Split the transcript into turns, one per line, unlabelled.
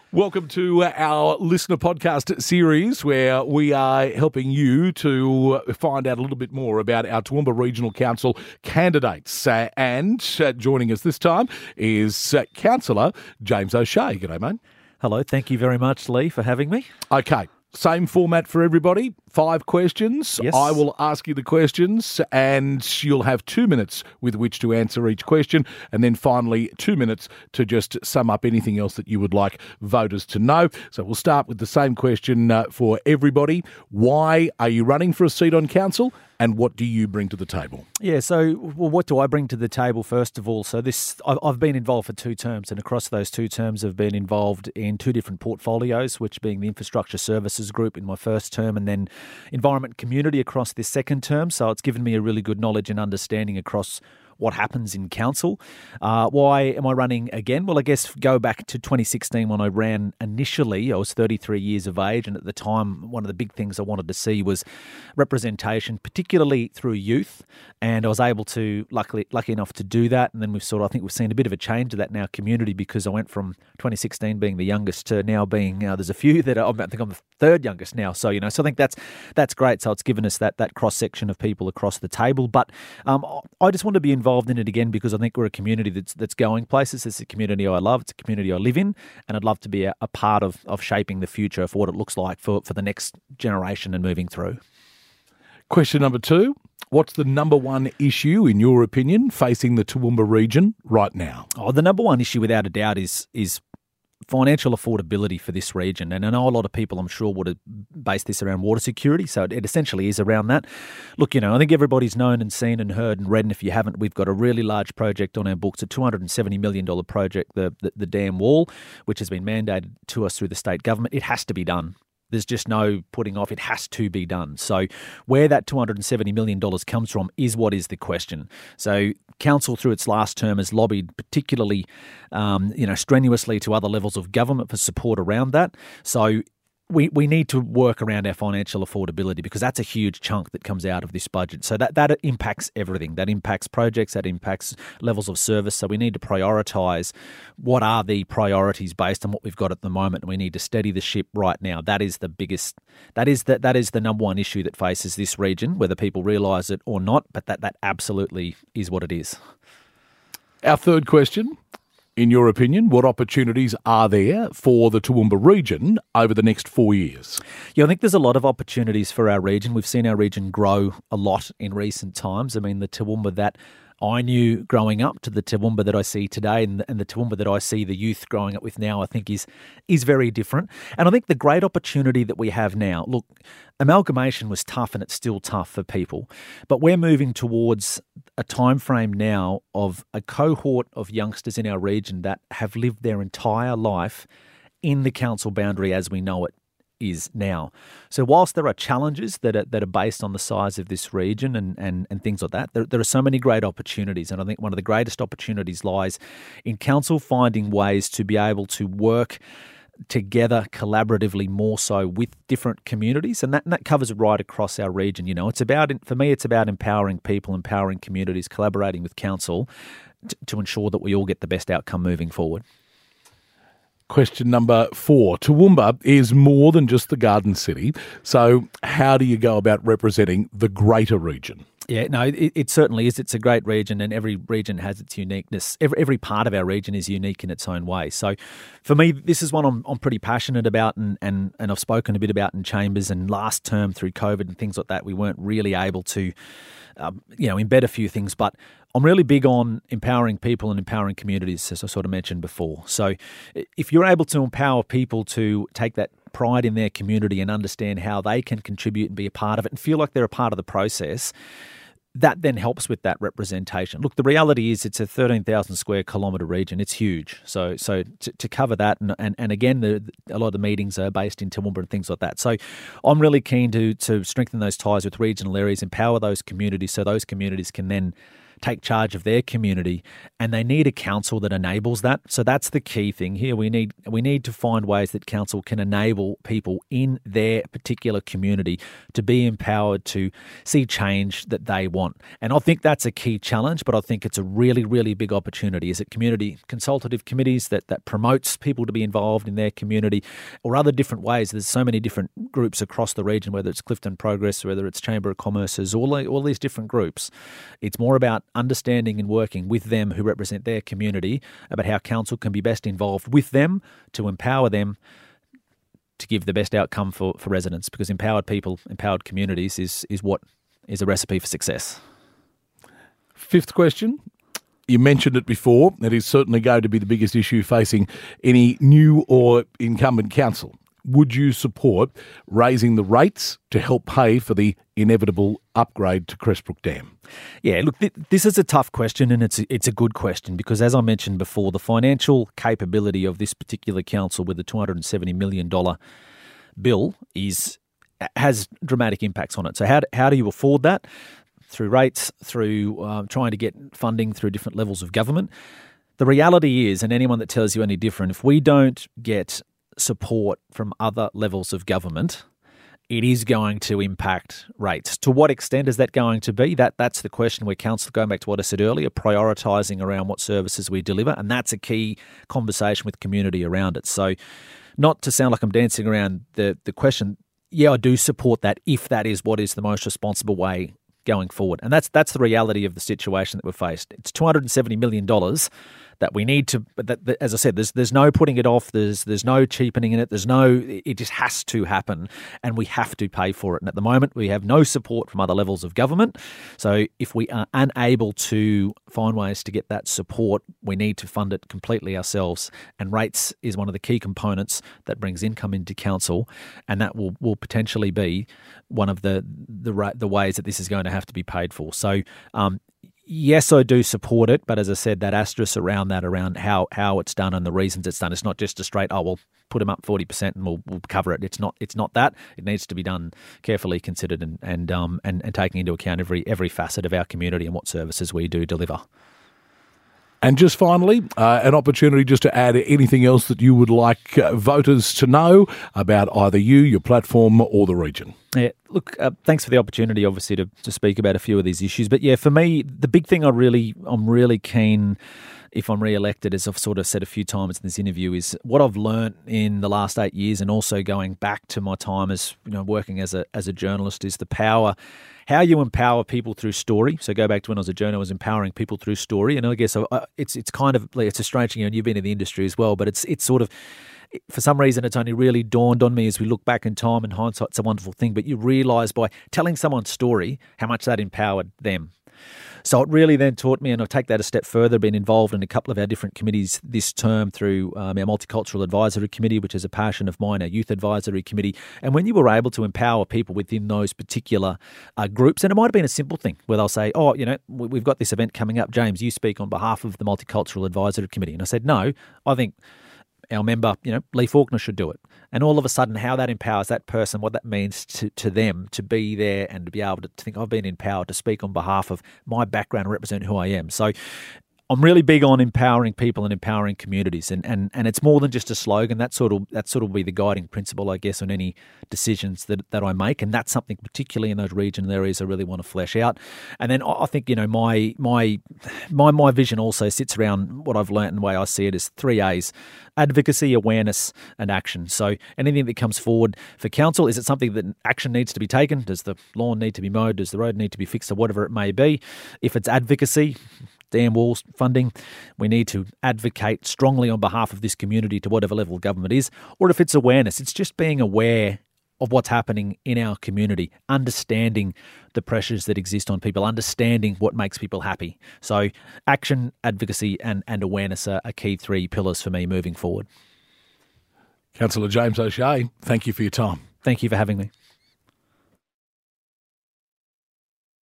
Welcome to our listener podcast series where we are helping you to find out a little bit more about our Toowoomba Regional Council candidates. And joining us this time is Councillor James O'Shea. G'day, mate.
Hello. Thank you very much, Lee, for having me.
Okay. Same format for everybody. 5 questions.
Yes.
I will ask you the questions and you'll have 2 minutes with which to answer each question. And then finally, 2 minutes to just sum up anything else that you would like voters to know. So we'll start with the same question for everybody. Why are you running for a seat on council? And what do you bring to the table?
Yeah, so what do I bring to the table, first of all? So I've been involved for 2 terms, and across those 2 terms I've been involved in 2 different portfolios, which being the Infrastructure Services Group in my first term and then Environment Community across this second term. So it's given me a really good knowledge and understanding across what happens in council. Why am I running again? Well, I guess go back to 2016 when I ran initially. I was 33 years of age, and at the time, one of the big things I wanted to see was representation, particularly through youth. And I was able to, lucky enough to do that. And then I think we've seen a bit of a change of that in our community, because I went from 2016 being the youngest to now being, there's a few that I think I'm the 3rd youngest now. So, so I think that's great. So it's given us that cross-section of people across the table. But I just want to be involved in it again because I think we're a community that's going places. It's a community I love. It's a community I live in, and I'd love to be a part of shaping the future for what it looks like for the next generation and moving through.
Question number 2. What's the number one issue, in your opinion, facing the Toowoomba region right now?
Oh, the number one issue, without a doubt, is financial affordability for this region. And I know a lot of people, I'm sure, would have based this around water security. So it essentially is around that. Look, I think everybody's known and seen and heard and read. And if you haven't, we've got a really large project on our books, a $270 million project, the dam wall, which has been mandated to us through the state government. It has to be done. There's just no putting off. It has to be done. So where that $270 million comes from is what is the question. So council through its last term has lobbied particularly, strenuously to other levels of government for support around that. So we need to work around our financial affordability because that's a huge chunk that comes out of this budget. So that impacts everything. That impacts projects, that impacts levels of service. So we need to prioritise what are the priorities based on what we've got at the moment, and we need to steady the ship right now. That is the biggest. That is the number one issue that faces this region, whether people realise it or not. But that absolutely is what it is.
Our third question. In your opinion, what opportunities are there for the Toowoomba region over the next 4 years?
Yeah, I think there's a lot of opportunities for our region. We've seen our region grow a lot in recent times. I mean, the Toowoomba that I knew growing up to the Toowoomba that I see today and the Toowoomba that I see the youth growing up with now, I think is very different. And I think the great opportunity that we have now, look, amalgamation was tough and it's still tough for people, but we're moving towards a time frame now of a cohort of youngsters in our region that have lived their entire life in the council boundary as we know it is now. So whilst there are challenges that are based on the size of this region and things like that, there are so many great opportunities. And I think one of the greatest opportunities lies in council finding ways to be able to work together collaboratively more so with different communities. And that covers right across our region. For me, it's about empowering people, empowering communities, collaborating with council to ensure that we all get the best outcome moving forward.
Question number 4. Toowoomba is more than just the Garden City. So how do you go about representing the greater region?
Yeah, no, it certainly is. It's a great region and every region has its uniqueness. Every part of our region is unique in its own way. So for me, this is one I'm pretty passionate about and I've spoken a bit about in chambers, and last term through COVID and things like that, we weren't really able to embed a few things, but I'm really big on empowering people and empowering communities, as I sort of mentioned before. So if you're able to empower people to take that pride in their community and understand how they can contribute and be a part of it and feel like they're a part of the process, that then helps with that representation. Look, the reality is it's a 13,000 square kilometre region. It's huge. So to cover that, and again, a lot of the meetings are based in Toowoomba and things like that. So I'm really keen to strengthen those ties with regional areas, empower those communities so those communities can then take charge of their community, and they need a council that enables that. So that's the key thing here. We need to find ways that council can enable people in their particular community to be empowered to see change that they want. And I think that's a key challenge, but I think it's a really, really big opportunity. Is it community consultative committees that promotes people to be involved in their community, or other different ways? There's so many different groups across the region, whether it's Clifton Progress, whether it's Chamber of Commerce's, all these different groups. It's more about understanding and working with them who represent their community about how council can be best involved with them to empower them to give the best outcome for residents, because empowered people, empowered communities is what is a recipe for success.
Fifth question. You mentioned it before. It is certainly going to be the biggest issue facing any new or incumbent council. Would you support raising the rates to help pay for the inevitable upgrade to Crestbrook Dam?
Yeah, look, this is a tough question, and it's a good question, because as I mentioned before, the financial capability of this particular council with the $270 million bill has dramatic impacts on it. So how do you afford that? Through rates, through trying to get funding through different levels of government. The reality is, and anyone that tells you any different, if we don't get support from other levels of government, it is going to impact rates. To what extent is that going to be? That's the question where council, going back to what I said earlier, prioritising around what services we deliver, and that's a key conversation with community around it. So not to sound like I'm dancing around the question, yeah, I do support that if that is what is the most responsible way going forward. And that's the reality of the situation that we've faced. It's $270 million that we need to, as I said, there's no putting it off, there's no cheapening in it, it just has to happen, and we have to pay for it. And at the moment, we have no support from other levels of government. So if we are unable to find ways to get that support, we need to fund it completely ourselves. And rates is one of the key components that brings income into council, and that will potentially be one of the ways that this is going to have to be paid for. So yes, I do support it, but as I said, that asterisk around how it's done and the reasons it's done. It's not just a straight, we'll put them up 40% and we'll cover it. It's not that. It needs to be done carefully considered and taking into account every facet of our community and what services we do deliver.
And just finally, an opportunity just to add anything else that you would like voters to know about either you, your platform, or the region.
Yeah, look, thanks for the opportunity, obviously, to speak about a few of these issues. But yeah, for me, the big thing I'm really keen, if I'm re-elected, as I've sort of said a few times in this interview, is what I've learnt in the last 8 years, and also going back to my time as working as a journalist, is the power. How you empower people through story. So go back to when I was a journalist, I was empowering people through story. And I guess it's kind of, it's a strange thing, and you've been in the industry as well, but it's sort of, for some reason, it's only really dawned on me as we look back in time, and hindsight's a wonderful thing, but you realise by telling someone's story how much that empowered them. So it really then taught me, and I'll take that a step further, been involved in a couple of our different committees this term through our Multicultural Advisory Committee, which is a passion of mine, our Youth Advisory Committee. And when you were able to empower people within those particular groups, and it might have been a simple thing where they'll say, we've got this event coming up, James, you speak on behalf of the Multicultural Advisory Committee. And I said, no, I think our member, Lee Faulkner should do it. And all of a sudden, how that empowers that person, what that means to them to be there and to be able to think, I've been empowered to speak on behalf of my background and represent who I am. So I'm really big on empowering people and empowering communities, and it's more than just a slogan. That sort of be the guiding principle, I guess, on any decisions that I make, and that's something particularly in those regional areas I really want to flesh out. And then I think my vision also sits around what I've learned, and the way I see it is 3 A's: advocacy, awareness, and action. So anything that comes forward for council, is it something that action needs to be taken? Does the lawn need to be mowed? Does the road need to be fixed, or whatever it may be? If it's advocacy, dam walls, funding, we need to advocate strongly on behalf of this community to whatever level government is. Or if it's awareness, it's just being aware of what's happening in our community, understanding the pressures that exist on people, understanding what makes people happy. So action, advocacy and awareness are key 3 pillars for me moving forward.
Councillor James O'Shea, thank you for your time.
Thank you for having me.